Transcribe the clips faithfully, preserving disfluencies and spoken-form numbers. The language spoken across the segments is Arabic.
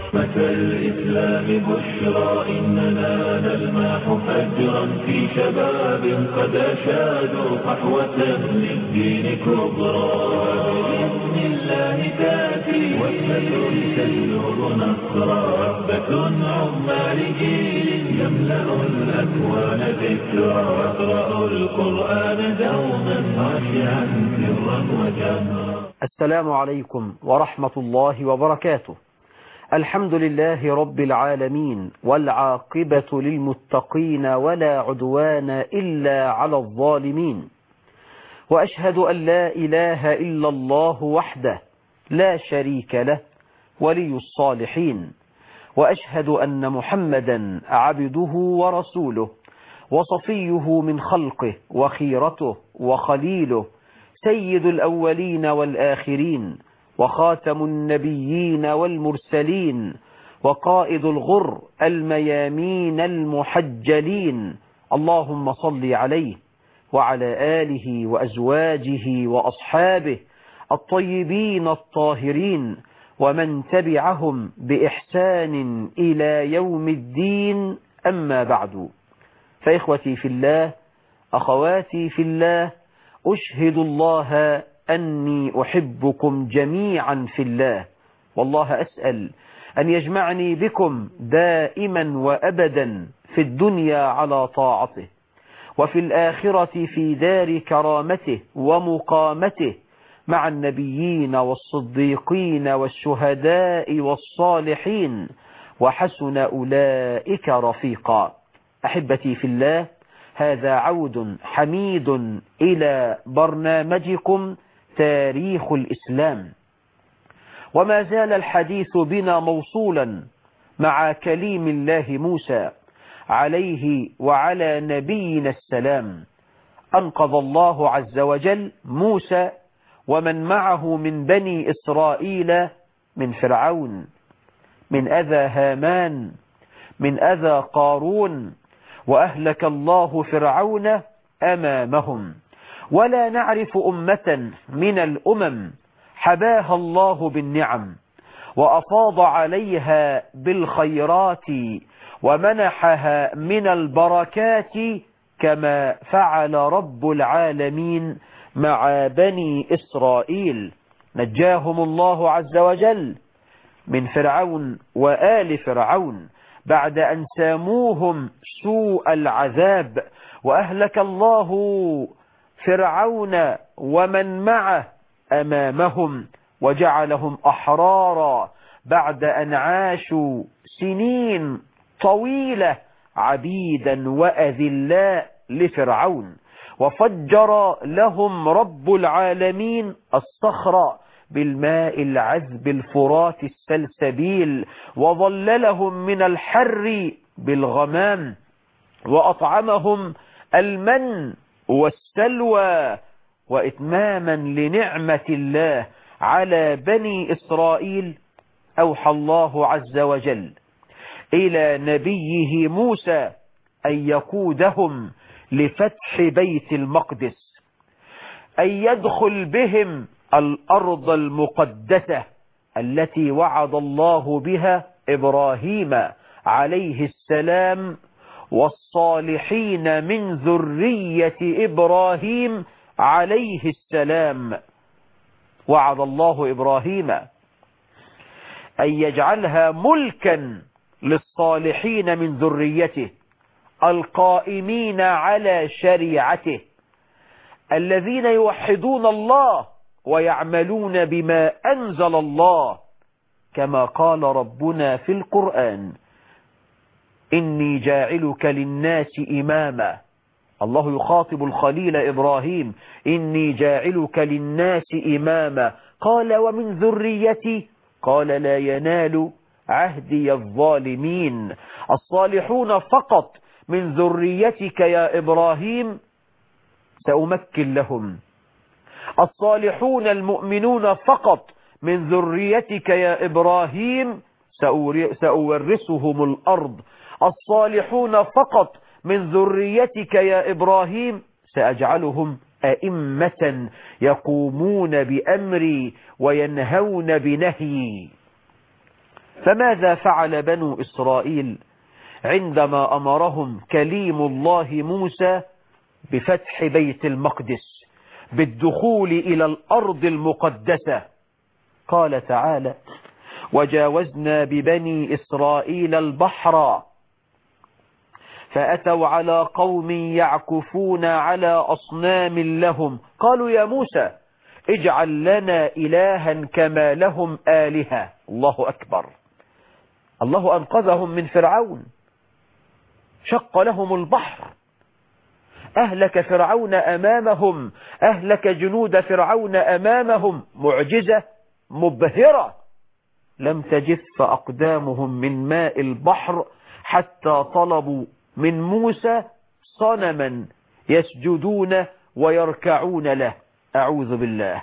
أمة الإسلام بشرى إننا نلمح فجرا في شباب قد أشادوا صحوة للدين كبرى. بإذن الله تأتي وثبة تجلب نصرا، وثبة عظمى لجيل يملأ الأكوان ذكرا، يقرأ القرآن دوما خاشعا سرا وجهرا. السلام عليكم ورحمة الله وبركاته. الحمد لله رب العالمين، والعاقبة للمتقين، ولا عدوان إلا على الظالمين. وأشهد أن لا إله إلا الله وحده لا شريك له ولي الصالحين، وأشهد أن محمدا عبده ورسوله وصفيه من خلقه وخيرته وخليله، سيد الأولين والآخرين، وخاتم النبيين والمرسلين، وقائد الغر الميامين المحجلين. اللهم صل عليه وعلى آله وأزواجه وأصحابه الطيبين الطاهرين، ومن تبعهم بإحسان إلى يوم الدين. أما بعد، فإخوتي في الله، أخواتي في الله، أشهد الله أني أحبكم جميعا في الله، والله أسأل أن يجمعني بكم دائما وأبدا في الدنيا على طاعته، وفي الآخرة في دار كرامته ومقامته مع النبيين والصديقين والشهداء والصالحين، وحسن أولئك رفيقا. أحبتي في الله، هذا عود حميد إلى برنامجكم تاريخ الإسلام، وما زال الحديث بنا موصولا مع كليم الله موسى عليه وعلى نبينا السلام. أنقذ الله عز وجل موسى ومن معه من بني إسرائيل من فرعون، من أذى هامان، من أذى قارون، وأهلك الله فرعون أمامهم. ولا نعرف أمة من الأمم حباها الله بالنعم وأفاض عليها بالخيرات ومنحها من البركات كما فعل رب العالمين مع بني إسرائيل. نجاهم الله عز وجل من فرعون وآل فرعون بعد أن ساموهم سوء العذاب، وأهلك الله فرعون ومن معه أمامهم، وجعلهم أحرارا بعد أن عاشوا سنين طويلة عبيدا وأذلاء لفرعون. وفجر لهم رب العالمين الصخر بالماء العذب الفرات السلسبيل، وظللهم من الحر بالغمام، وأطعمهم المن والسلوى. وإتماما لنعمة الله على بني إسرائيل، أوحى الله عز وجل إلى نبيه موسى أن يقودهم لفتح بيت المقدس، أن يدخل بهم الأرض المقدسة التي وعد الله بها إبراهيم عليه السلام والصالحين من ذرية إبراهيم عليه السلام. وعد الله إبراهيم أن يجعلها ملكا للصالحين من ذريته القائمين على شريعته، الذين يوحدون الله ويعملون بما أنزل الله، كما قال ربنا في القرآن: إني جاعلك للناس إماما. الله يخاطب الخليل إبراهيم: إني جاعلك للناس إماما. قال: ومن ذريتي؟ قال: لا ينال عهدي الظالمين. الصالحون فقط من ذريتك يا إبراهيم سأمكن لهم، الصالحون المؤمنون فقط من ذريتك يا إبراهيم سأورثهم الأرض، الصالحون فقط من ذريتك يا إبراهيم سأجعلهم أئمة يقومون بأمري وينهون بنهيي. فماذا فعل بنو إسرائيل عندما أمرهم كليم الله موسى بفتح بيت المقدس، بالدخول إلى الأرض المقدسة؟ قال تعالى: وجاوزنا ببني إسرائيل البحر فأتوا على قوم يعكفون على أصنام لهم قالوا يا موسى اجعل لنا إلها كما لهم آلهة. الله أكبر. الله أنقذهم من فرعون، شق لهم البحر، أهلك فرعون أمامهم، أهلك جنود فرعون أمامهم، معجزة مبهرة. لم تجف أقدامهم من ماء البحر حتى طلبوا من موسى صنما يسجدون ويركعون له. أعوذ بالله.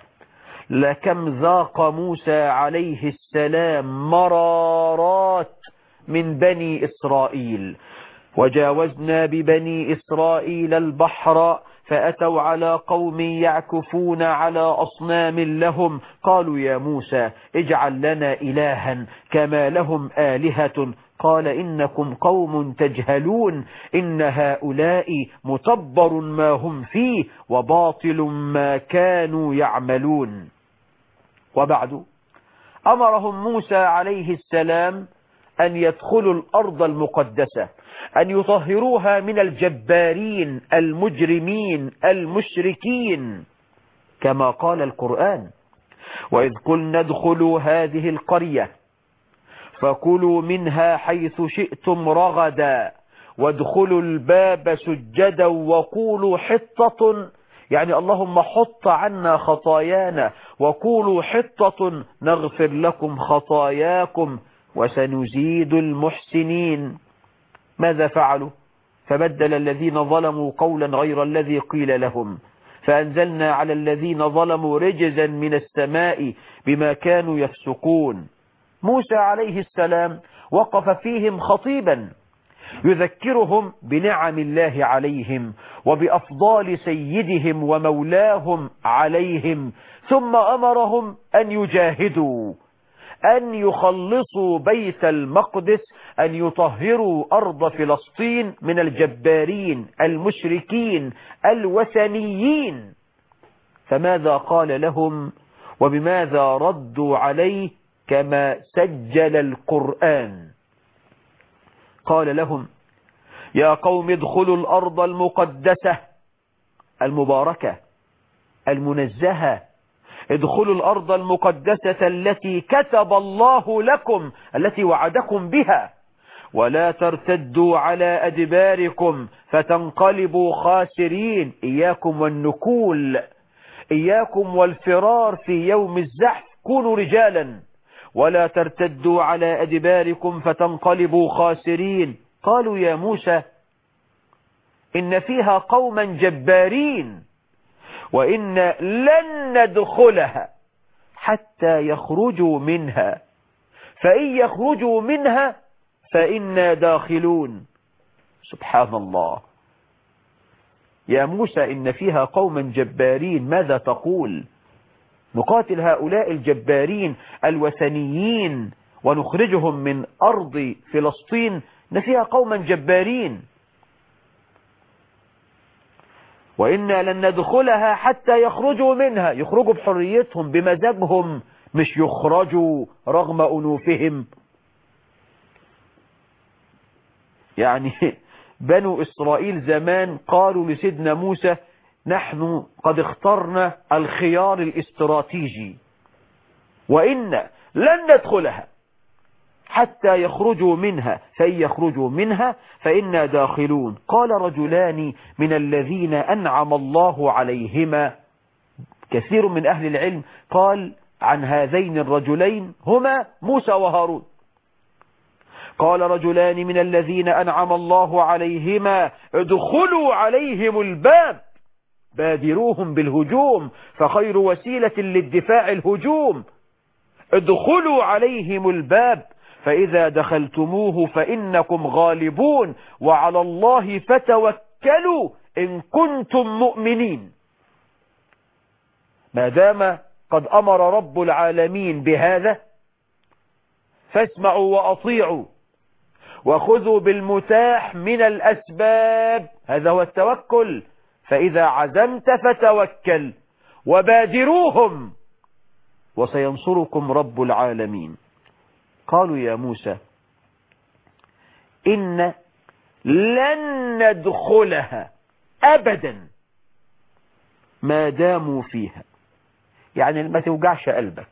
لكم ذاق موسى عليه السلام مرارات من بني إسرائيل. وجاوزنا ببني إسرائيل البحر فأتوا على قوم يعكفون على أصنام لهم قالوا يا موسى اجعل لنا إلها كما لهم آلهة قال إنكم قوم تجهلون إن هؤلاء متبر ما هم فيه وباطل ما كانوا يعملون. وبعد أمرهم موسى عليه السلام أن يدخلوا الأرض المقدسة، أن يطهروها من الجبارين المجرمين المشركين، كما قال القرآن: وإذ قلنا ادخلوا هذه القرية فكلوا منها حيث شئتم رغدا وادخلوا الباب سجدا وقولوا حطة، يعني اللهم حط عنا خطايانا، وقولوا حطة نغفر لكم خطاياكم وسنزيد المحسنين. ماذا فعلوا؟ فبدل الذين ظلموا قولا غير الذي قيل لهم فأنزلنا على الذين ظلموا رجزا من السماء بما كانوا يفسقون. موسى عليه السلام وقف فيهم خطيبا يذكرهم بنعم الله عليهم وبأفضال سيدهم ومولاهم عليهم، ثم أمرهم أن يجاهدوا، أن يخلصوا بيت المقدس، أن يطهروا أرض فلسطين من الجبارين المشركين الوثنيين. فماذا قال لهم وبماذا ردوا عليه؟ كما سجل القرآن. قال لهم: يا قوم ادخلوا الأرض المقدسة المباركة المنزهة، ادخلوا الأرض المقدسة التي كتب الله لكم، التي وعدكم بها، ولا ترتدوا على أدباركم فتنقلبوا خاسرين. إياكم والنكول، إياكم والفرار في يوم الزحف، كونوا رجالا. ولا ترتدوا على أدباركم فتنقلبوا خاسرين. قالوا يا موسى إن فيها قوما جبارين وإن لن ندخلها حتى يخرجوا منها، فإن يخرجوا منها فإنا داخلون. سبحان الله. يا موسى إن فيها قوما جبارين، ماذا تقول؟ نقاتل هؤلاء الجبارين الوثنيين ونخرجهم من أرض فلسطين، إن فيها قوما جبارين. وإنا لن ندخلها حتى يخرجوا منها، يخرجوا بحريتهم بمزاجهم، مش يخرجوا رغم أنوفهم. يعني بنو إسرائيل زمان قالوا لسيدنا موسى: نحن قد اخترنا الخيار الاستراتيجي وإن لن ندخلها حتى يخرجوا منها، فإن يخرجوا منها فإنا داخلون. قال رجلان من الذين أنعم الله عليهما، كثير من أهل العلم قال عن هذين الرجلين هما موسى وهارون. قال رجلان من الذين أنعم الله عليهما ادخلوا عليهم الباب بادروهم بالهجوم فخير وسيلة للدفاع الهجوم. ادخلوا عليهم الباب فإذا دخلتموه فإنكم غالبون وعلى الله فتوكلوا إن كنتم مؤمنين. ما دام قد أمر رب العالمين بهذا فاسمعوا وأطيعوا وخذوا بالمتاح من الأسباب، هذا هو التوكل. فإذا عزمت فتوكل وبادروهم وسينصركم رب العالمين. قالوا يا موسى إن لن ندخلها أبدا ما داموا فيها، يعني ما توجعش قلبك.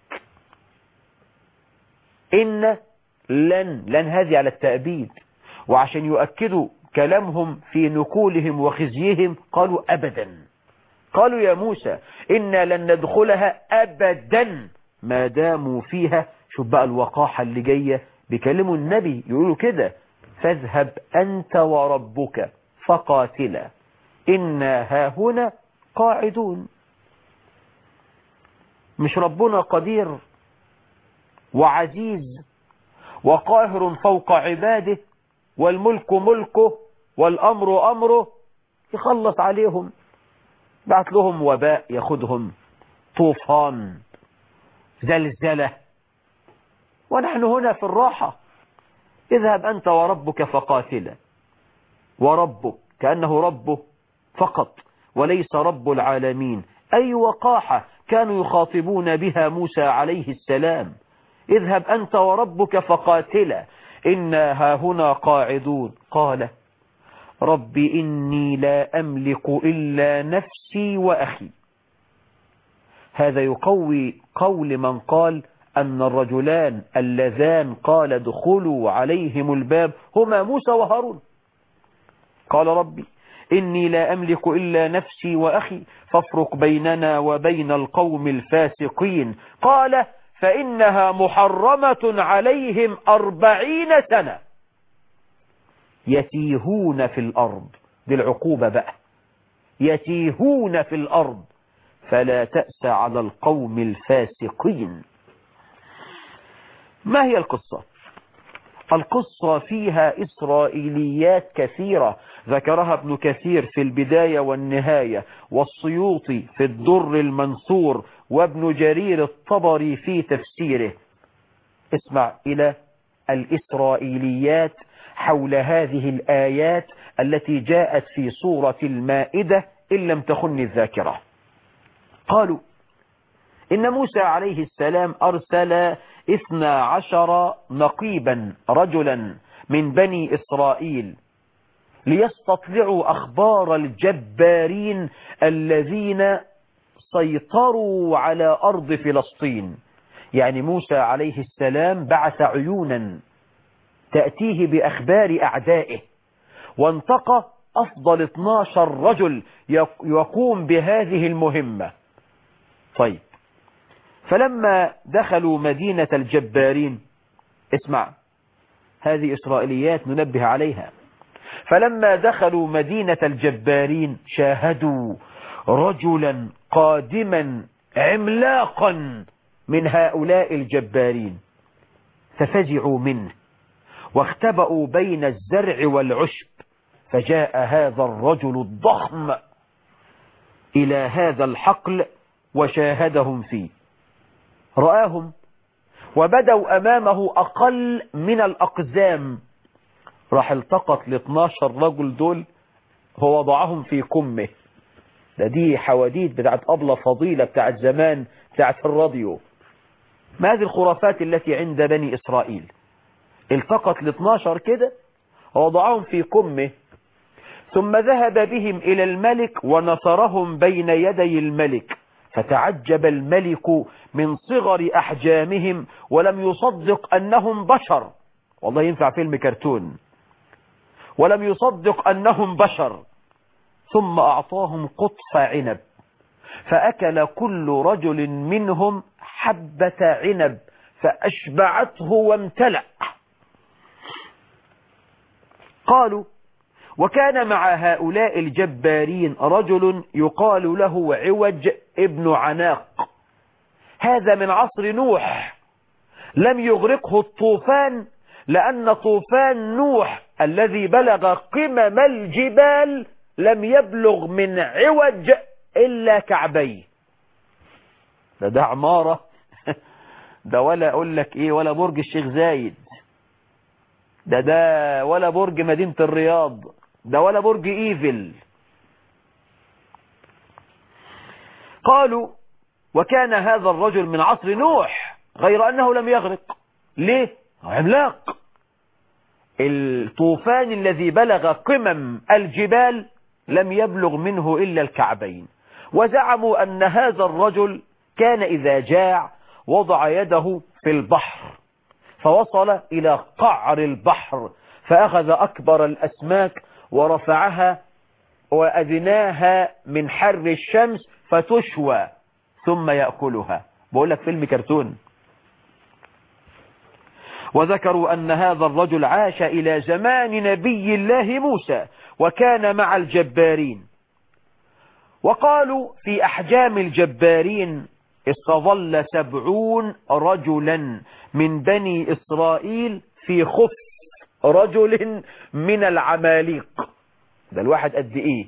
إن لن لن هذه على التأبيد، وعشان يؤكدوا كلامهم في نكولهم وخزيهم قالوا أبدا. قالوا يا موسى إنا لن ندخلها أبدا ما داموا فيها. شوف بقى الوقاحة اللي جاية، بيكلموا النبي يقولوا كده: فاذهب أنت وربك فقاتلا إنا هاهنا قاعدون. مش ربنا قدير وعزيز وقاهر فوق عباده والملك ملكه والأمر أمره، يخلص عليهم، بعت لهم وباء ياخدهم، طوفان، زلزلة، ونحن هنا في الراحة. اذهب أنت وربك فقاتلا. وربك كأنه ربه فقط وليس رب العالمين. أي وقاحة كانوا يخاطبون بها موسى عليه السلام. اذهب أنت وربك فقاتلا إنا هاهنا قاعدون. قال رب إني لا أملك إلا نفسي وأخي. هذا يقوي قول من قال أن الرجلان اللذان قال ادخلوا عليهم الباب هما موسى وهارون. قال ربي إني لا أملك إلا نفسي وأخي فافرق بيننا وبين القوم الفاسقين. قال فإنها محرمة عليهم أربعين سنة يتيهون في الأرض. دي العقوبة بقى، يتيهون في الأرض فلا تأس على القوم الفاسقين. ما هي القصة؟ القصة فيها إسرائيليات كثيرة ذكرها ابن كثير في البداية والنهاية، والسيوطي في الدر المنثور، وابن جرير الطبري في تفسيره. اسمع إلى الإسرائيليات حول هذه الآيات التي جاءت في سورة المائدة إن لم تخن الذاكرة. قالوا إن موسى عليه السلام أرسل اثنا عشر نقيبا رجلا من بني إسرائيل ليستطلعوا أخبار الجبارين الذين سيطروا على أرض فلسطين. يعني موسى عليه السلام بعث عيونا تأتيه بأخبار أعدائه، وانتقى أفضل اثنا عشر رجل يقوم بهذه المهمة. طيب، فلما دخلوا مدينة الجبارين، اسمع هذه إسرائيليات ننبه عليها. فلما دخلوا مدينة الجبارين شاهدوا رجلا قادما عملاقا من هؤلاء الجبارين، ففزعوا منه واختبأوا بين الزرع والعشب. فجاء هذا الرجل الضخم إلى هذا الحقل وشاهدهم فيه، رآهم وبدوا أمامه أقل من الأقزام. راح التقط ل اثنا عشر رجل دول، هو وضعهم في كمه. ده دي حواديت بتاعت أبلة فضيلة بتاعت زمان بتاعت الراديو. ما هذه الخرافات التي عند بني إسرائيل؟ التقط ل اثنا عشر كده ووضعهم في كمه، ثم ذهب بهم إلى الملك ونصرهم بين يدي الملك. فتعجب الملك من صغر أحجامهم ولم يصدق أنهم بشر. والله ينفع فيلم كرتون. ولم يصدق أنهم بشر. ثم أعطاهم قطف عنب، فأكل كل رجل منهم حبة عنب فأشبعته وامتلأ. قالوا وكان مع هؤلاء الجبارين رجل يقال له عوج ابن عناق. هذا من عصر نوح، لم يغرقه الطوفان، لأن طوفان نوح الذي بلغ قمم الجبال لم يبلغ من عوج إلا كعبيه. ده, ده عمارة ده ولا أقول لك إيه، ولا برج الشيخ زايد، ده ده ولا برج مدينة الرياض، ده ولا برج إيفل. قالوا وكان هذا الرجل من عصر نوح غير أنه لم يغرق. ليه؟ عملاق. الطوفان الذي بلغ قمم الجبال لم يبلغ منه إلا الكعبين. وزعموا أن هذا الرجل كان إذا جاع وضع يده في البحر فوصل إلى قعر البحر فأخذ أكبر الأسماك ورفعها وأدناها من حر الشمس فتشوى ثم يأكلها. بقول لك فيلم كرتون. وذكروا أن هذا الرجل عاش إلى زمان نبي الله موسى وكان مع الجبارين. وقالوا في أحجام الجبارين استظل سبعون رجلا من بني إسرائيل في خف رجل من العماليق. ده الواحد قد إيه؟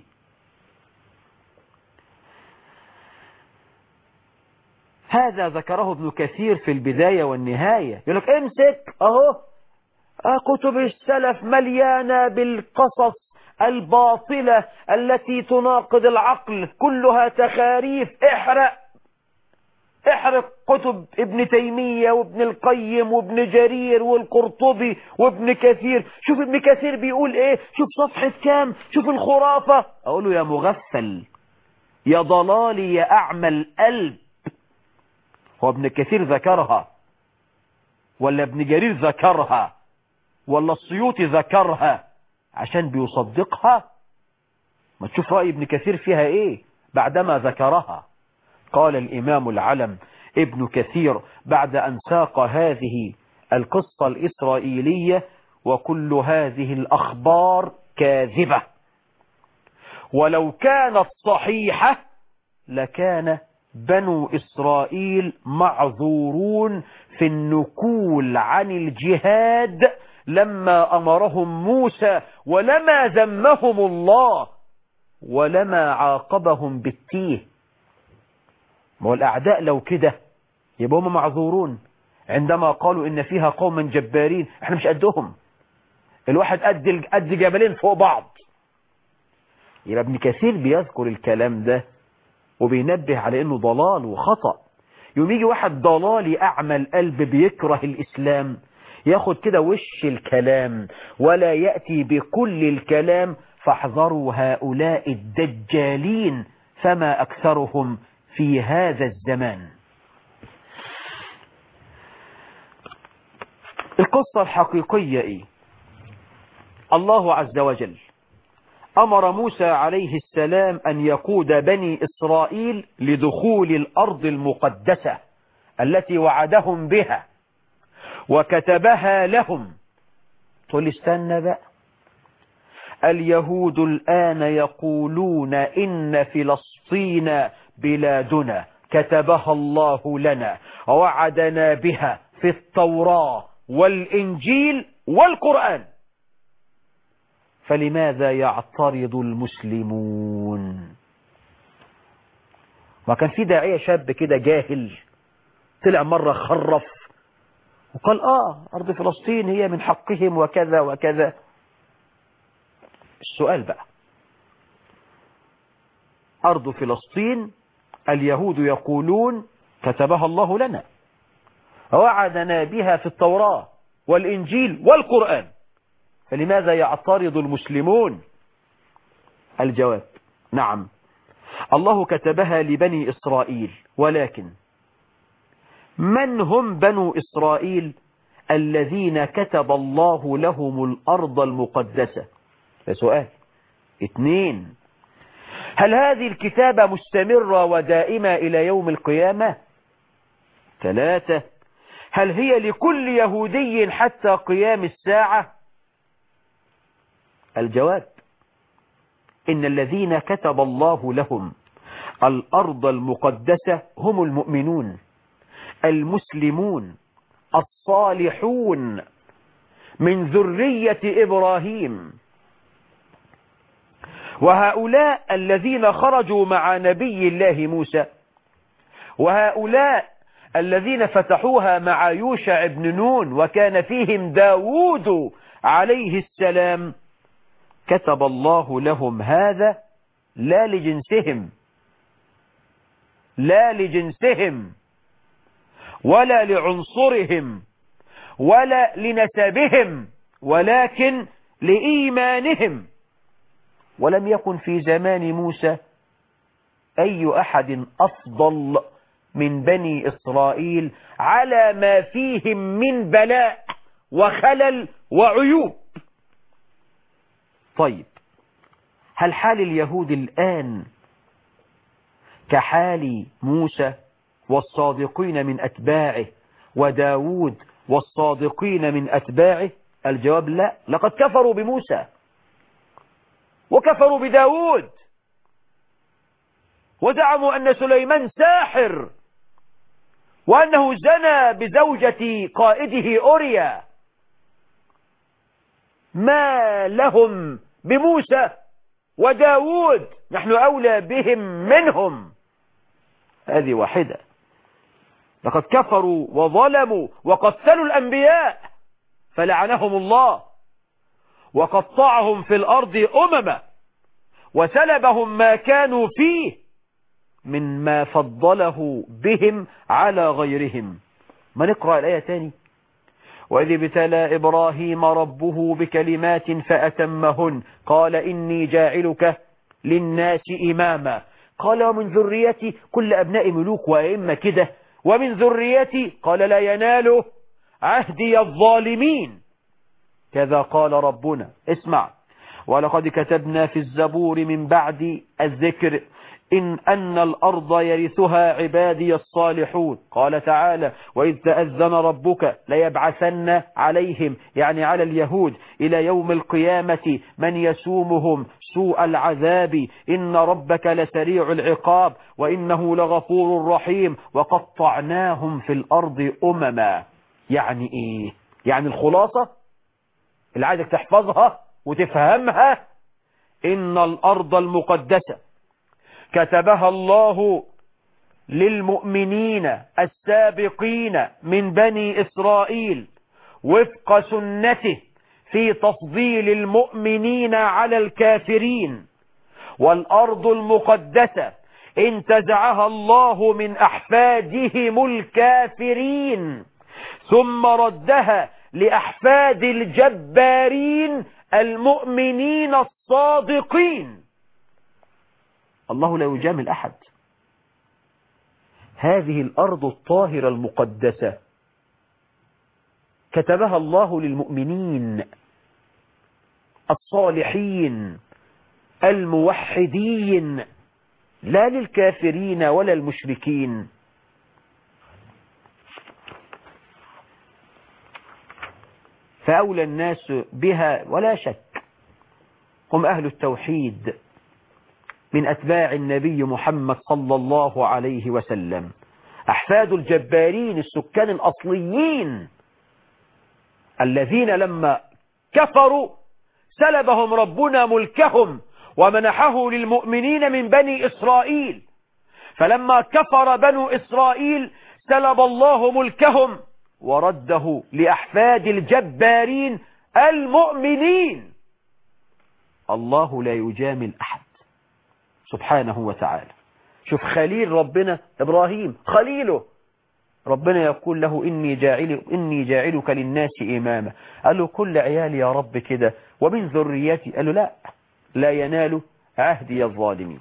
هذا ذكره ابن كثير في البداية والنهاية. يقول لك امسك اهو كتب السلف مليانة بالقصص الباطلة التي تناقض العقل، كلها تخاريف. احرق احرق كتب ابن تيمية وابن القيم وابن جرير والقرطبي وابن كثير. شوف ابن كثير بيقول ايه، شوف صفحة كام، شوف الخرافة. اقول له يا مغفل، يا ضلالي، يا اعمى القلب، هو ابن كثير ذكرها ولا ابن جرير ذكرها ولا السيوطي ذكرها عشان بيصدقها؟ ما تشوف رأي ابن كثير فيها ايه بعدما ذكرها. قال الإمام العلم ابن كثير بعد أن ساق هذه القصة الإسرائيلية: وكل هذه الأخبار كاذبة، ولو كانت صحيحة لكان بنو إسرائيل معذورون في النكول عن الجهاد لما أمرهم موسى، ولما ذمهم الله، ولما عاقبهم بالتيه. ما هو الأعداء لو كده يبقى هم معذورون عندما قالوا إن فيها قوما جبارين. احنا مش قدهم، الواحد قد قد جبلين فوق بعض. يبقى ابن كثير بيذكر الكلام ده وبينبه على انه ضلال وخطأ. يوم يجي واحد ضلالي اعمى القلب بيكره الاسلام ياخد كده وش الكلام ولا يأتي بكل الكلام. فاحذروا هؤلاء الدجالين فما اكثرهم في هذا الزمان. القصة الحقيقية ايه؟ الله عز وجل أمر موسى عليه السلام أن يقود بني إسرائيل لدخول الأرض المقدسة التي وعدهم بها وكتبها لهم. تقول استنى بقى، اليهود الآن يقولون إن فلسطين بلادنا كتبها الله لنا ووعدنا بها في التوراة والإنجيل والقرآن، فلماذا يعترض المسلمون؟ ما كان في داعية شاب كده جاهل طلع مرة خرف وقال آه أرض فلسطين هي من حقهم وكذا وكذا. السؤال بقى، أرض فلسطين اليهود يقولون كتبها الله لنا ووعدنا بها في التوراة والإنجيل والقرآن، فلماذا يعترض المسلمون؟ الجواب: نعم، الله كتبها لبني إسرائيل، ولكن من هم بنو إسرائيل الذين كتب الله لهم الأرض المقدسة؟ ده سؤال. اثنين، هل هذه الكتابة مستمرة ودائمة إلى يوم القيامة؟ ثلاثة، هل هي لكل يهودي حتى قيام الساعة؟ الجواب: إن الذين كتب الله لهم الأرض المقدسة هم المؤمنون المسلمون الصالحون من ذرية إبراهيم، وهؤلاء الذين خرجوا مع نبي الله موسى، وهؤلاء الذين فتحوها مع يوشع بن نون وكان فيهم داود عليه السلام كتب الله لهم هذا لا لجنسهم لا لجنسهم ولا لعنصرهم ولا لنسبهم ولكن لإيمانهم. ولم يكن في زمان موسى أي أحد أفضل من بني إسرائيل على ما فيهم من بلاء وخلل وعيوب. طيب، هل حال اليهود الآن كحال موسى والصادقين من أتباعه وداود والصادقين من أتباعه؟ الجواب لا. لقد كفروا بموسى وكفروا بداود وزعموا أن سليمان ساحر وأنه زنى بزوجة قائده أوريا. ما لهم بموسى وداود؟ نحن أولى بهم منهم. هذه واحدة. لقد كفروا وظلموا وقتلوا الأنبياء فلعنهم الله وقطعهم في الأرض أمما وسلبهم ما كانوا فيه من ما فضله بهم على غيرهم. ما نقرأ الآية تاني. وإذ ابتلى إبراهيم ربه بكلمات فأتمهن قال إني جاعلك للناس إماما قال ومن ذريتي، كل أبناء ملوك وأئمة كده، ومن ذريتي قال لا ينال عهدي الظالمين. كذا قال ربنا. اسمع، ولقد كتبنا في الزبور من بعد الذكر إن أن الأرض يرثها عبادي الصالحون. قال تعالى وإذ تأذن ربك ليبعثن عليهم، يعني على اليهود، إلى يوم القيامة من يسومهم سوء العذاب إن ربك لسريع العقاب وإنه لغفور رحيم وقطعناهم في الأرض أمما. يعني إيه؟ يعني الخلاصة اللي عايزك تحفظها وتفهمها: إن الأرض المقدسة كتبها الله للمؤمنين السابقين من بني إسرائيل وفق سنته في تفضيل المؤمنين على الكافرين. والأرض المقدسة انتزعها الله من أحفادهم الكافرين ثم ردها لأحفاد الجبارين المؤمنين الصادقين. الله لا يجامل أحد. هذه الأرض الطاهرة المقدسة كتبها الله للمؤمنين الصالحين الموحدين، لا للكافرين ولا المشركين. فأولى الناس بها ولا شك هم أهل التوحيد من أتباع النبي محمد صلى الله عليه وسلم، أحفاد الجبارين السكان الأصليين الذين لما كفروا سلبهم ربنا ملكهم ومنحه للمؤمنين من بني إسرائيل. فلما كفر بنو إسرائيل سلب الله ملكهم ورده لأحفاد الجبارين المؤمنين. الله لا يجامل أحد سبحانه وتعالى. شوف خليل ربنا إبراهيم خليله، ربنا يقول له إني جاعل إني جاعلك للناس إماما. قال له كل عيالي يا رب كده ومن ذريتي. قال له لا لا ينال عهدي الظالمين.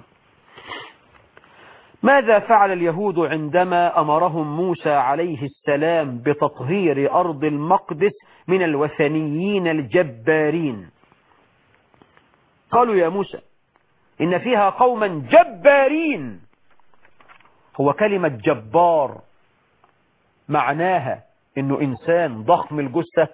ماذا فعل اليهود عندما أمرهم موسى عليه السلام بتطهير أرض المقدس من الوثنيين الجبارين؟ قالوا يا موسى إن فيها قوما جبارين. هو كلمة جبار معناها إنه إنسان ضخم الجثة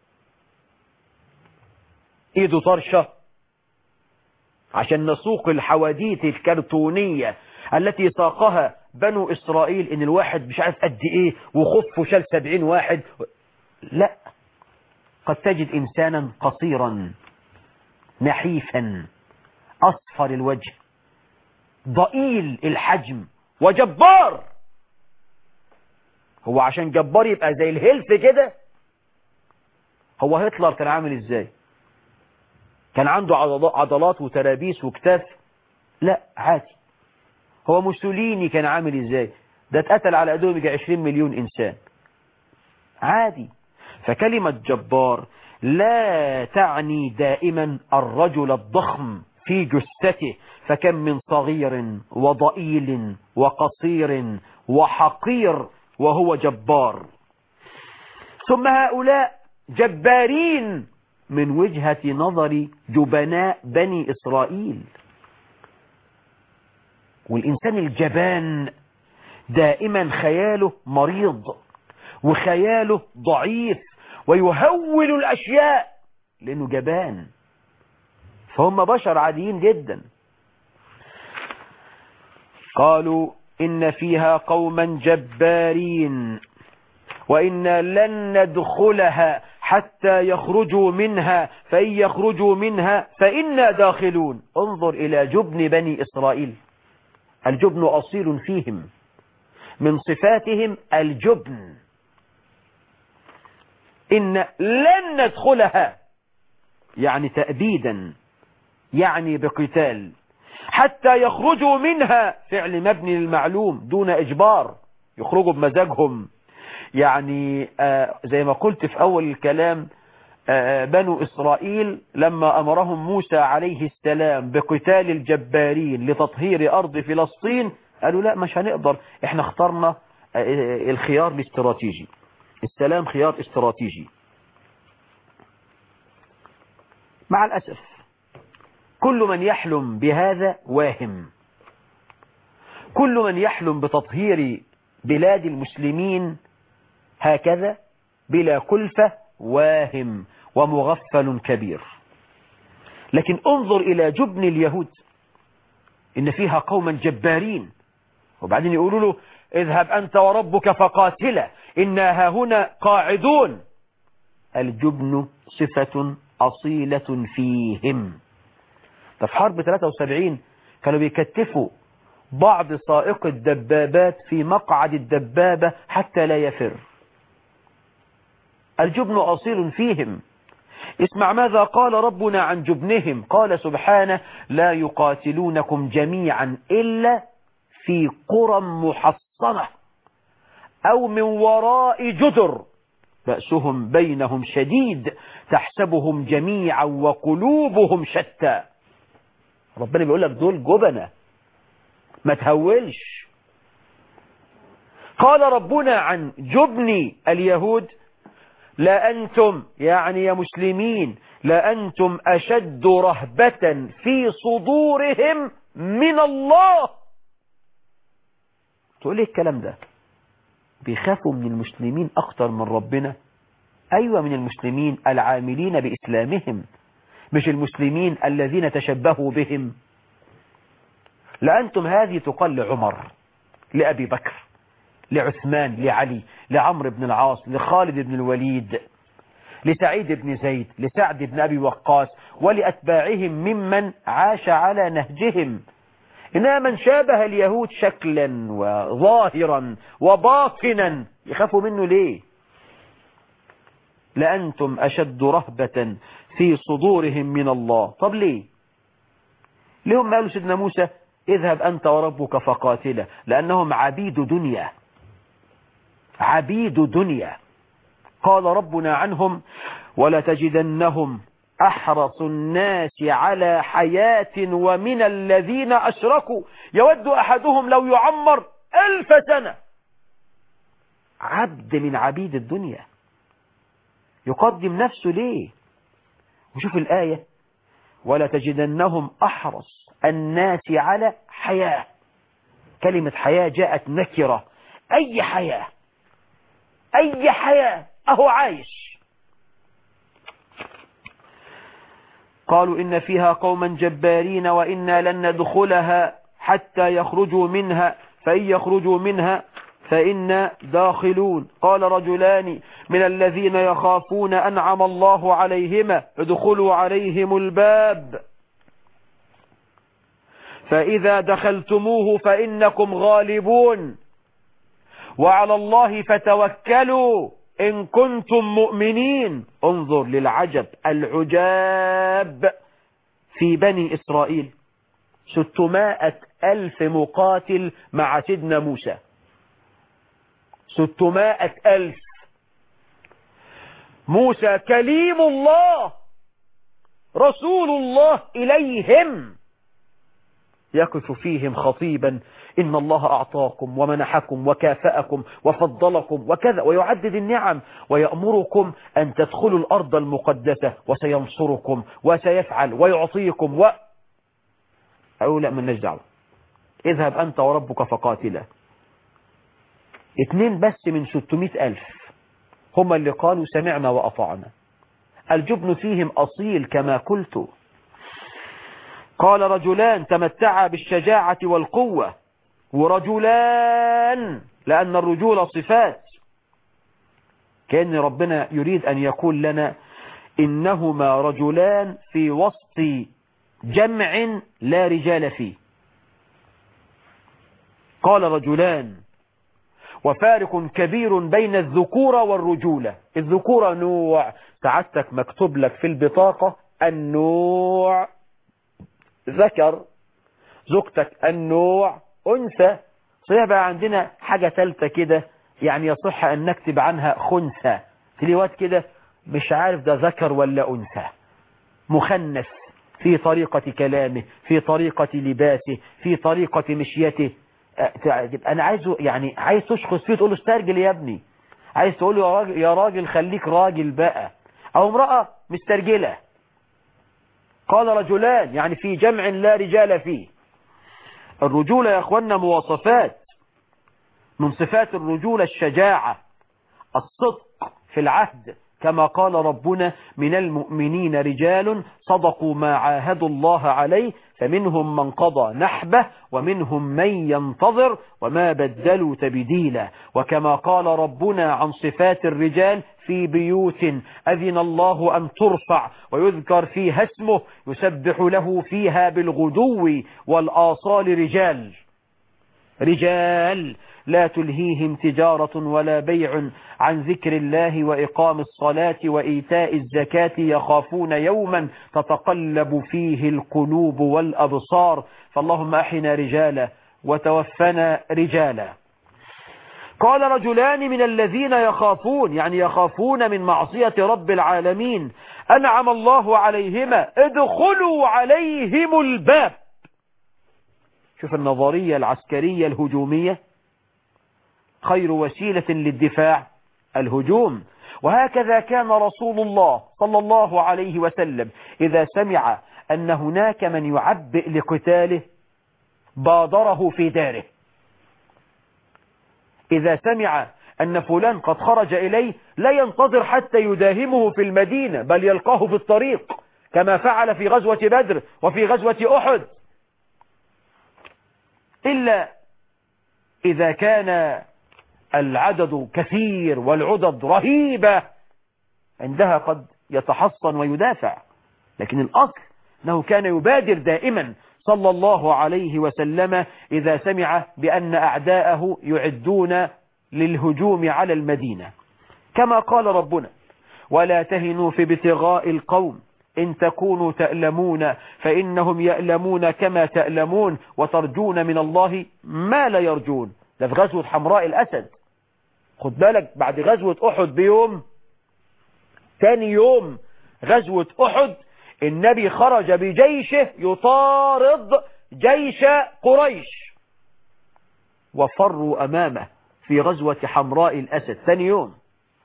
إيده طرشة، عشان نسوق الحواديت الكرتونية التي ساقها بنو إسرائيل إن الواحد مش عارف قد إيه وخفه شال سبعين واحد. لا، قد تجد إنسانا قصيرا نحيفا أصفر الوجه ضئيل الحجم وجبار. هو عشان جبار يبقى زي الهلف كده؟ هو هتلر كان عامل ازاي؟ كان عنده عضلات وترابيس وكتاف؟ لا، عادي. هو موسوليني كان عامل ازاي؟ ده اتقتل على ايدهم يجي عشرين مليون انسان، عادي. فكلمة جبار لا تعني دائما الرجل الضخم في جثته، فكم من صغير وضئيل وقصير وحقير وهو جبار. ثم هؤلاء جبارين من وجهة نظر جبناء بني إسرائيل. والإنسان الجبان دائما خياله مريض وخياله ضعيف ويهول الأشياء لأنه جبان، فهم بشر عاديين جدا. قالوا إن فيها قوما جبارين وإنا لن ندخلها حتى يخرجوا منها فإن يخرجوا منها فإنا داخلون. انظر إلى جبن بني إسرائيل، الجبن أصيل فيهم، من صفاتهم الجبن. إن لن ندخلها يعني تأبيدا، يعني بقتال، حتى يخرجوا منها فعل مبني للمعلوم دون إجبار، يخرجوا بمزاجهم. يعني آه زي ما قلت في أول الكلام، آه بنو إسرائيل لما أمرهم موسى عليه السلام بقتال الجبارين لتطهير أرض فلسطين قالوا لا، مش هنقدر، احنا اخترنا آه الخيار الاستراتيجي، السلام خيار استراتيجي. مع الأسف كل من يحلم بهذا واهم، كل من يحلم بتطهير بلاد المسلمين هكذا بلا كلفة واهم ومغفل كبير. لكن انظر إلى جبن اليهود، إن فيها قوما جبارين، وبعدين يقولوا له اذهب أنت وربك فقاتلا إنا هاهنا قاعدون. الجبن صفة أصيلة فيهم. في حرب ثلاثة وسبعين كانوا بيكتفوا بعض سائق الدبابات في مقعد الدبابة حتى لا يفر. الجبن أصيل فيهم. اسمع ماذا قال ربنا عن جبنهم، قال سبحانه لا يقاتلونكم جميعا إلا في قرى محصنة أو من وراء جدر بأسهم بينهم شديد تحسبهم جميعا وقلوبهم شتى. ربنا بيقول لك دول جبنة، ما تهولش. قال ربنا عن جبن اليهود لا أنتم، يعني يا مسلمين، لا أنتم أشد رهبة في صدورهم من الله. تقول لي الكلام ده بيخافوا من المسلمين أكتر من ربنا؟ أيوة، من المسلمين العاملين بإسلامهم، مش المسلمين الذين تشبهوا بهم. لأنتم هذه تقال لعمر، لأبي بكر، لعثمان، لعلي، لعمرو بن العاص، لخالد بن الوليد، لسعيد بن زيد، لسعد بن أبي وقاص، ولأتباعهم ممن عاش على نهجهم. إنما من شابه اليهود شكلا وظاهرا وباطنا يخافوا منه ليه؟ لأنتم أشد رهبة في صدورهم من الله. طب ليه؟ ليهم قالوا سيدنا موسى اذهب أنت وربك فقاتلا؟ لأنهم عبيد دنيا، عبيد دنيا. قال ربنا عنهم ولا تجدنهم أحرص الناس على حياة ومن الذين أشركوا يود أحدهم لو يعمر ألف سنة. عبد من عبيد الدنيا يقدم نفسه ليه؟ وشوف الآية ولا تجدنهم أحرص الناس على حياة. كلمة حياة جاءت نكرة، أي حياة، أي حياة، أهو عايش. قالوا إن فيها قوما جبارين وإنا لن ندخلها حتى يخرجوا منها فإن يخرجوا منها فإنا داخلون. قال رجلان من الذين يخافون أنعم الله عليهما ادخلوا عليهم الباب فإذا دخلتموه فإنكم غالبون وعلى الله فتوكلوا إن كنتم مؤمنين. انظر للعجب العجاب في بني إسرائيل، ستمائة ألف مقاتل مع سيدنا موسى، ستمائة ألف. موسى كليم الله رسول الله إليهم، يقف فيهم خطيبا إن الله أعطاكم ومنحكم وكافأكم وفضلكم وكذا، ويعدد النعم ويأمركم أن تدخلوا الأرض المقدسة وسينصركم وسيفعل ويعطيكم و... أقول لا، من نجدعه، اذهب أنت وربك فقاتلا. اتنين بس من ستمائة ألف هم اللي قالوا سمعنا وأطعنا. الجبن فيهم أصيل كما قلت. قال رجلان تمتعا بالشجاعة والقوة، ورجلان لأن الرجول صفات، كأن ربنا يريد أن يقول لنا إنهما رجلان في وسط جمع لا رجال فيه. قال رجلان وفارق كبير بين الذكورة والرجولة. الذكورة نوع، سعادتك مكتوب لك في البطاقة النوع ذكر، زوجتك النوع أنثى. صحيح بقى عندنا حاجة ثالثة كده، يعني يصح أن نكتب عنها خنثى، تليوات كده مش عارف ده ذكر ولا أنثى، مخنث في طريقة كلامه، في طريقة لباسه، في طريقة مشيته. أنا عايزه يعني عايز تشخص فيه تقول له استرجل يا ابني، عايز تقول له يا راجل, يا راجل خليك راجل بقى، أو امرأة مسترجلة. قال رجلان يعني في جمع لا رجال فيه. الرجولة يا أخوانا مواصفات، من صفات الرجولة الشجاعة، الصدق في العهد، كما قال ربنا من المؤمنين رجال صدقوا ما عاهدوا الله عليه فمنهم من قضى نحبه ومنهم من ينتظر وما بدلوا تبديلا. وكما قال ربنا عن صفات الرجال في بيوت أذن الله أن ترفع ويذكر فيها اسمه يسبح له فيها بالغدو والآصال رجال، رجال لا تلهيهم تجارة ولا بيع عن ذكر الله وإقام الصلاة وإيتاء الزكاة يخافون يوما تتقلب فيه القلوب والأبصار. فاللهم أحنا رجالا وتوفنا رجالا. قال رجلان من الذين يخافون يعني يخافون من معصية رب العالمين أنعم الله عليهما ادخلوا عليهم الباب. شوف النظرية العسكرية الهجومية، خير وسيلة للدفاع الهجوم. وهكذا كان رسول الله صلى الله عليه وسلم إذا سمع أن هناك من يعبئ لقتاله بادره في داره. إذا سمع أن فلان قد خرج إليه لا ينتظر حتى يداهمه في المدينة، بل يلقاه في الطريق كما فعل في غزوة بدر وفي غزوة أحد، إلا إذا كان العدد كثير والعدد رهيبة، عندها قد يتحصن ويدافع. لكن الأصل أنه كان يبادر دائما صلى الله عليه وسلم إذا سمع بأن أعداءه يعدون للهجوم على المدينة، كما قال ربنا ولا تهنوا في ابتغاء القوم إن تكونوا تألمون فإنهم يألمون كما تألمون وترجون من الله ما لا يرجون. ده في غزوة حمراء الأسد. خد بالك بعد غزوة أحد بيوم، ثاني يوم غزوة أحد النبي خرج بجيشه يطارد جيش قريش وفروا أمامه في غزوة حمراء الأسد ثاني يوم.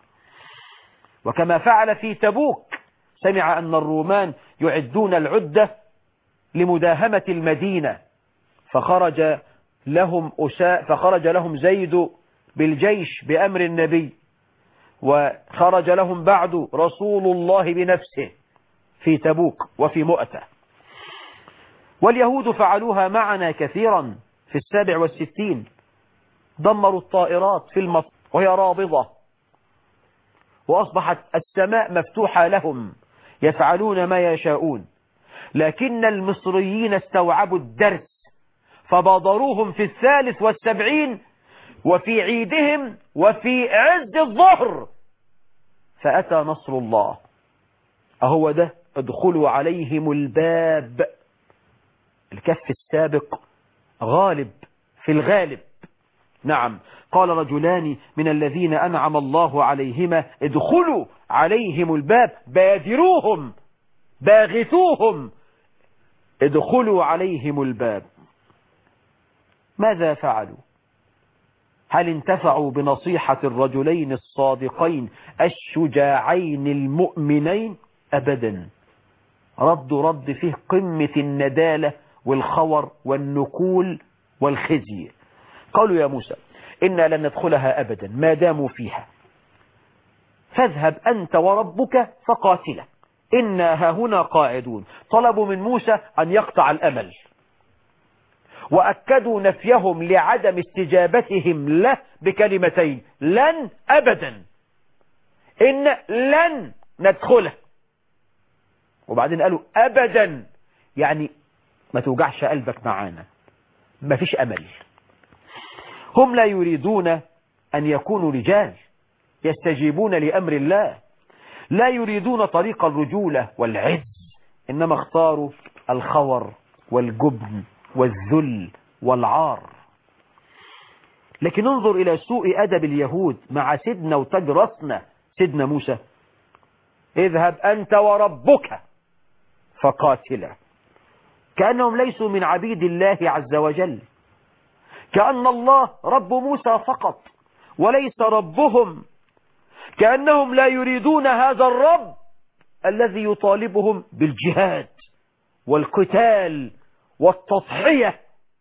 وكما فعل في تبوك، سمع أن الرومان يعدون العدة لمداهمة المدينة فخرج لهم أساء فخرج لهم زيد بالجيش بأمر النبي، وخرج لهم بعد رسول الله بنفسه في تبوك وفي مؤتة. واليهود فعلوها معنا كثيرا في السابع والستين، دمروا الطائرات في المطار وهي رابضة، وأصبحت السماء مفتوحة لهم يفعلون ما يشاءون. لكن المصريين استوعبوا الدرس فبادروهم في الثالث والسبعين وفي عيدهم وفي عز الظهر فأتى نصر الله. أهو ده ادخلوا عليهم الباب. الكف السابق غالب في الغالب. نعم، قال رجلان من الذين أنعم الله عليهما ادخلوا عليهم الباب بادروهم باغتوهم ادخلوا عليهم الباب. ماذا فعلوا؟ هل انتفعوا بنصيحة الرجلين الصادقين الشجاعين المؤمنين؟ أبدا. ردوا رد فيه قمة الندالة والخور والنكول والخزي. قالوا يا موسى إنا لن ندخلها أبدا ما داموا فيها، فاذهب أنت وربك فقاتلا إنا هاهنا قاعدون. طلبوا من موسى أن يقطع الأمل، وأكدوا نفيهم لعدم استجابتهم له بكلمتين: لن أبدا، إن لن ندخله. وبعدين قالوا أبدا، يعني ما توجعش قلبك معانا، ما فيش أمل. هم لا يريدون أن يكونوا رجال يستجيبون لأمر الله، لا يريدون طريق الرجولة والعز، إنما اختاروا الخور والجبن والذل والعار. لكن انظر إلى سوء أدب اليهود مع سيدنا وتاج راسنا سيدنا موسى: اذهب أنت وربك فقاتلا. كأنهم ليسوا من عبيد الله عز وجل، كأن الله رب موسى فقط وليس ربهم، كأنهم لا يريدون هذا الرب الذي يطالبهم بالجهاد والقتال والتضحية.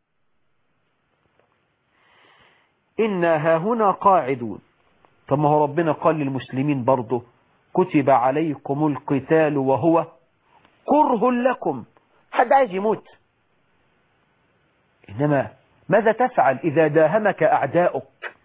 إنا هاهنا قاعدون. طب ما هو ربنا قال للمسلمين برضه: كتب عليكم القتال وهو كره لكم. حد عايز يموت، إنما ماذا تفعل إذا داهمك أعداؤك؟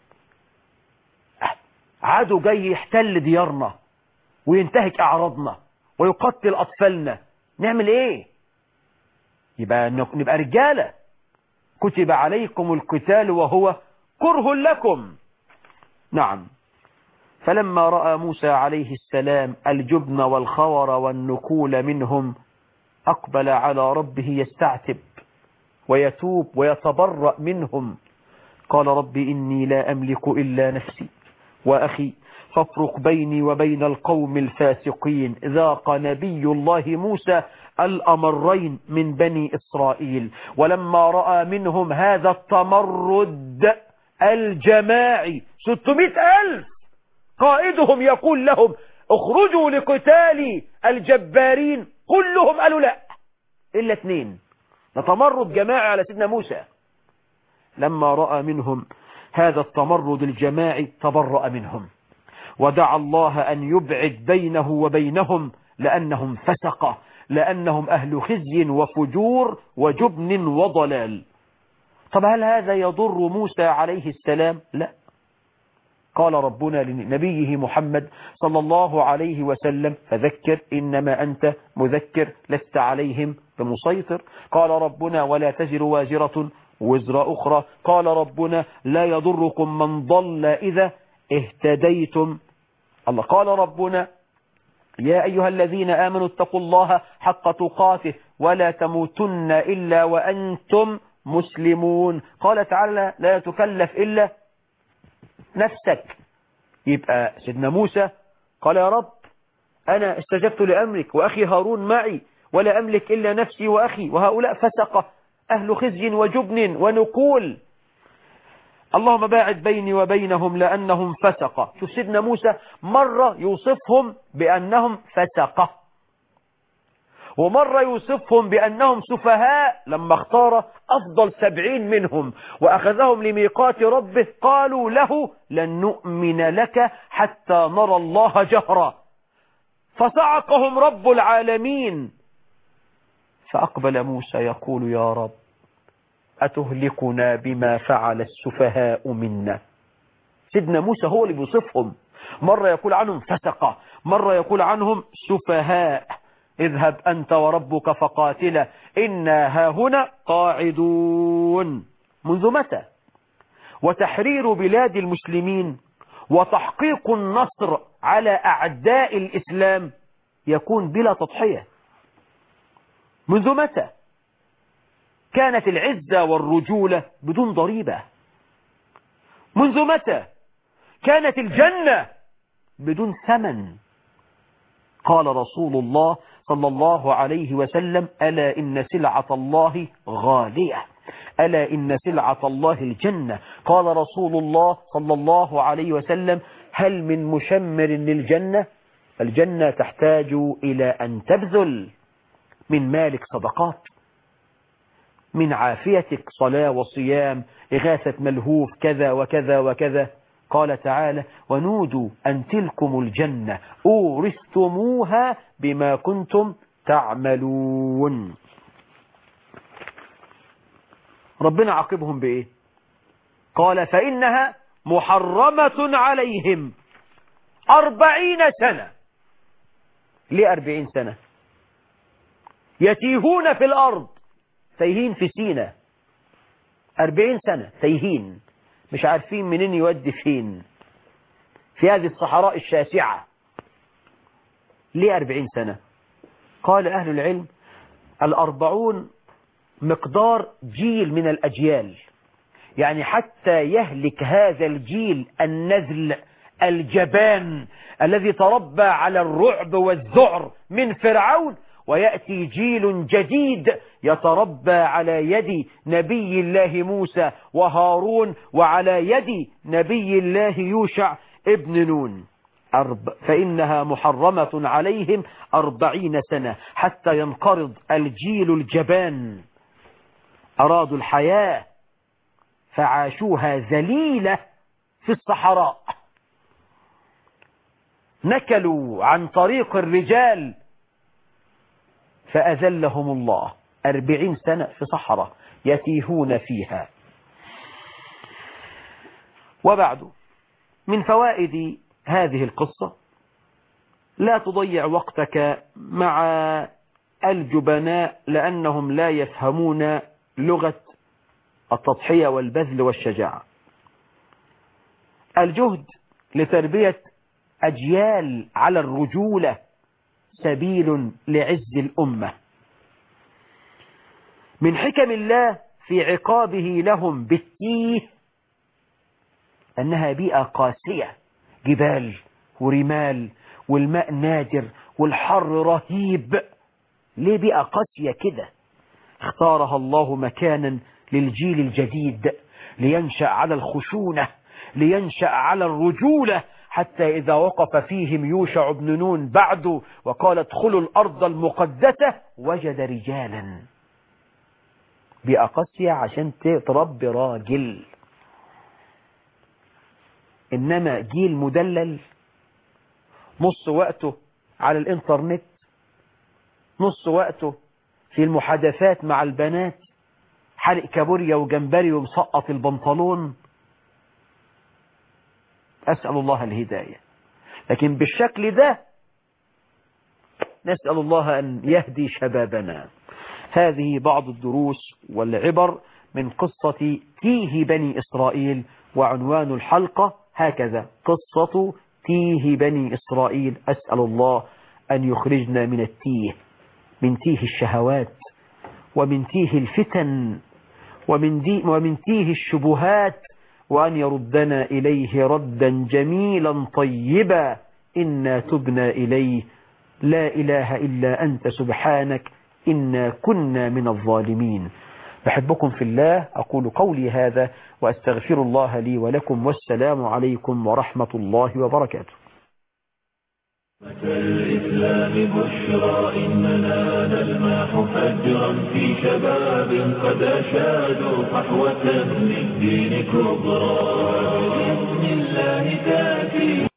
عدو جاي يحتل ديارنا وينتهك أعراضنا ويقتل أطفالنا، نعمل إيه؟ يبقى نبقى رجالة. كتب عليكم القتال وهو كره لكم. نعم. فلما رأى موسى عليه السلام الجبن والخور والنكول منهم أقبل على ربه يستعتب ويتوب ويتبرأ منهم. قال رب إني لا أملك إلا نفسي وأخي فافرق بيني وبين القوم الفاسقين. ذاق نبي الله موسى الأمرين من بني إسرائيل، ولما رأى منهم هذا التمرد الجماعي ستمائة ألف قائدهم يقول لهم اخرجوا لقتال الجبارين، كلهم قالوا لا إلا اثنين. تمرد جماعي على سيدنا موسى. لما رأى منهم هذا التمرد الجماعي تبرأ منهم ودعا الله أن يبعد بينه وبينهم لأنهم فسقة، لأنهم أهل خزي وفجور وجبن وضلال. طب هل هذا يضر موسى عليه السلام؟ لا. قال ربنا لنبيه محمد صلى الله عليه وسلم: فذكر إنما أنت مذكر لست عليهم بمسيطر. قال ربنا: ولا تزر وازرة وزر أخرى. قال ربنا: لا يضركم من ضل إذا اهتديتم. الله قال ربنا: يا أيها الذين آمنوا اتقوا الله حق تقاته ولا تموتن إلا وأنتم مسلمون. قال تعالى: لا تكلف إلا نفسك. يبقى سيدنا موسى قال: يا رب أنا استجبت لأمرك وأخي هارون معي ولا أملك إلا نفسي وأخي، وهؤلاء فسقة أهل خزي وجبن ونكول، اللهم باعد بيني وبينهم لأنهم فسقة. شوف سيدنا موسى مرة يوصفهم بأنهم فسقة، ومرة يوصفهم بأنهم سفهاء لما اختار أفضل سبعين منهم وأخذهم لميقات ربه قالوا له: لن نؤمن لك حتى نرى الله جهرا. فصعقهم رب العالمين. فأقبل موسى يقول: يا رب أتهلكنا بما فعل السفهاء منا. سيدنا موسى هو اللي بيوصفهم، مرة يقول عنهم فسقة، مرة يقول عنهم سفهاء. اذهب أنت وربك فقاتلا إنا هاهنا قاعدون. منذ متى وتحرير بلاد المسلمين وتحقيق النصر على أعداء الإسلام يكون بلا تضحية؟ منذ متى كانت العزة والرجولة بدون ضريبة؟ منذ متى كانت الجنة بدون ثمن؟ قال رسول الله صلى الله عليه وسلم: ألا إن سلعة الله غالية، ألا إن سلعة الله الجنة. قال رسول الله صلى الله عليه وسلم: هل من مشمر للجنة؟ الجنة تحتاج إلى أن تبذل من مالك صدقات، من عافيتك صلاة وصيام، إغاثة ملهوف، كذا وكذا وكذا. قال تعالى: ونودوا أن تلكم الجنة أورثتموها بما كنتم تعملون. ربنا عاقبهم بإيه؟ قال: فإنها محرمة عليهم أربعين سنة. ليه أربعين سنة؟ يتيهون في الأرض، تيهين في سينا، أربعين سنة تيهين، مش عارفين منين يودي فين في هذه الصحراء الشاسعة. ليه أربعين سنة؟ قال أهل العلم: الأربعون مقدار جيل من الأجيال، يعني حتى يهلك هذا الجيل النذل الجبان الذي تربى على الرعب والذعر من فرعون، ويأتي جيل جديد يتربى على يد نبي الله موسى وهارون وعلى يد نبي الله يوشع ابن نون. أرب فإنها محرمة عليهم أربعين سنة حتى ينقرض الجيل الجبان. أرادوا الحياة فعاشوها ذليلة في الصحراء، نكلوا عن طريق الرجال فأذلهم الله. أربعين سنة في صحراء يتيهون فيها. وبعد، من فوائد هذه القصة: لا تضيع وقتك مع الجبناء لأنهم لا يفهمون لغة التضحية والبذل والشجاعة. الجهد لتربية أجيال على الرجولة سبيل لعز الأمة. من حكم الله في عقابه لهم بالتيه أنها بيئة قاسية، جبال ورمال والماء نادر والحر رهيب. ليه بيئة قاسية كده؟ اختارها الله مكانا للجيل الجديد لينشأ على الخشونة، لينشأ على الرجولة، حتى إذا وقف فيهم يوشع بن نون بعده وقال: ادخلوا الأرض المقدسة، وجد رجالا. بيئة قاسية عشان تربي راجل. إنما جيل مدلل نص وقته على الإنترنت، نص وقته في المحادثات مع البنات، حرق كابوريا وجمبري ومسقط البنطلون. أسأل الله الهداية. لكن بالشكل ده نسأل الله أن يهدي شبابنا. هذه بعض الدروس والعبر من قصة تيه بني إسرائيل، وعنوان الحلقة هكذا: قصة تيه بني إسرائيل. أسأل الله أن يخرجنا من التيه، من تيه الشهوات، ومن تيه الفتن، ومن, دي ومن تيه الشبهات، وأن يردنا إليه ردا جميلا طيبا. إنا تبنا إليه، لا إله إلا أنت سبحانك إنا كنا من الظالمين. بحبكم في الله، أقول قولي هذا وأستغفر الله لي ولكم، والسلام عليكم ورحمة الله وبركاته. الإسلام بشرى إننا نلمح فجرا في شباب قد أشادوا صحوة للدين كبرى. بإذن الله تأتي